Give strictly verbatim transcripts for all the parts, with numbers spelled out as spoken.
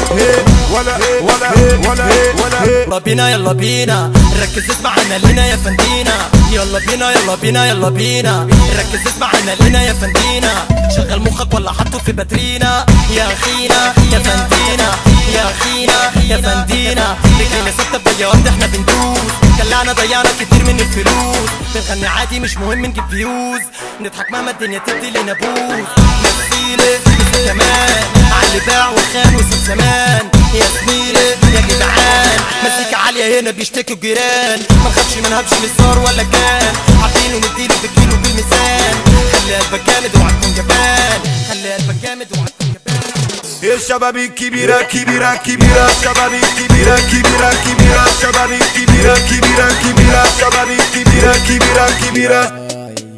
ولا ولا ولا ولا. يلا بينا يلا بينا ركز اسمع انا لينا يا فندينا. يلا بينا يلا بينا يلا بينا ركز اسمع انا لينا يا فندينا. شغل مخك ولا حطه في باترينا يا اخينا يا فندينا يا اخينا يا فندينا. رجلينا ثابته بجواب احنا بندوس. دلعنا ضيعنا كتير من الفلوس. بنغني عادي مش مهم نجيب فيوز. نضحك مهما الدنيا تدي لنا بوز. نفسيلي لسه كمان عاللي باع وخان وساب زمان. يا زميلي يا جدعان مزيكا عالية هنا بيشتكوا الجيران. ما نخافش ما نهبش مصدار ولا كان. عارفينه نديله بالكيلو بالميزان. خلي قلبك جامد اوعى تكون جبان. خلي قلبك جامد اوعى تكون جبان. الشباب الكبيرة كبيرة كبيرة. الشباب الكبيرة كبيرة كبيرة. الشباب الكبيرة كبيرة كبيرة. الشباب الكبيرة كبيرة كبيرة.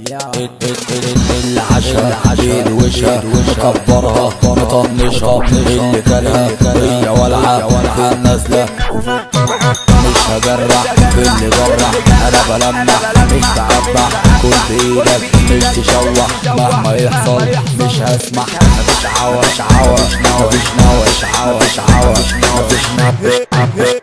العشرة بالوشة مكبرها مطنشها. اللي كلها هي ولعة في النازلة. مش هجرح في اللي جرح. انا بلمح مش بعبع. كل بايدك مش تشوح. مهما يحصل مش هسمح. مفيش عوى مفيش عوى مفيش نوى مفيش عوى مفيش عوى مفيش نوى مفيش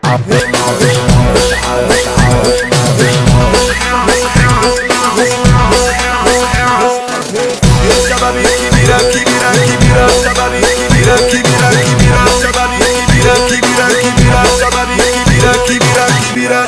الشباب الكبيرة كبيرة كبيرة. الشباب الكبيرة كبيرة كبيرة. الشباب الكبيرة كبيرة كبيرة. الشباب الكبيرة كبيرة كبيرة.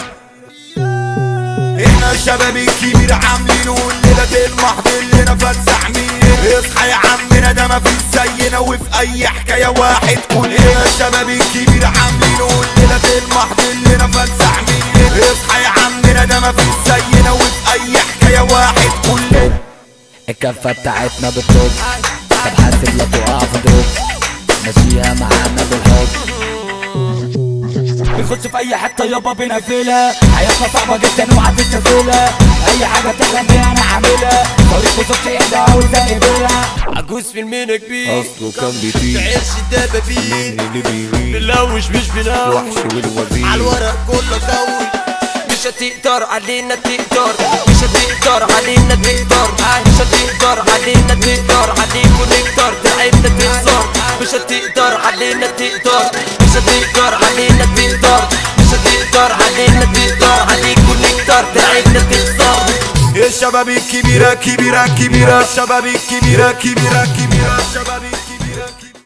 احنا الشباب الكبير عاملينه الليلة المحضر لنا فلسعمين. اصحى يا عمنا ده مفيش زينا وفي اي حكاية واحد كل. احنا الشباب الكبير عاملينه الليلة المحضر لنا فلسعمين. اصحى يا عمنا ده مفيش زينا وفي اي حكاية واحد كل. الكفة بتاعتنا بالطب. طب حاسب لا تقع في دروب. ماشيها معانا بالحب. بنخش في اي حته يابا بنقفلها. حياتنا صعبه جدا وعدت تسهيلها. اي حاجه تحلم بيها انا عاملها. طريق وصلت ايدها وزق بيها. عجوز في المينا كبير اصله كان بيطير. في عش الدبابين اللي بيغير بنلوش مش بنلوش. وحش والوزير عالورق كله قوي. مش هتقدر علينا تقدر. مش هتقدر علينا تقدر. مش هتقدر علينا تقدر. عليكوا نقدر تعبنا تخسر. مش هتقدر علينا تقدر. مش هتقدر علينا تقدر. مش هتقدر علينا تقدر. عليكوا نقدر تعبنا تخسر. الشباب الكبيرة كبيرة كبيرة. الشباب الكبيرة كبيرة كبيرة. الشباب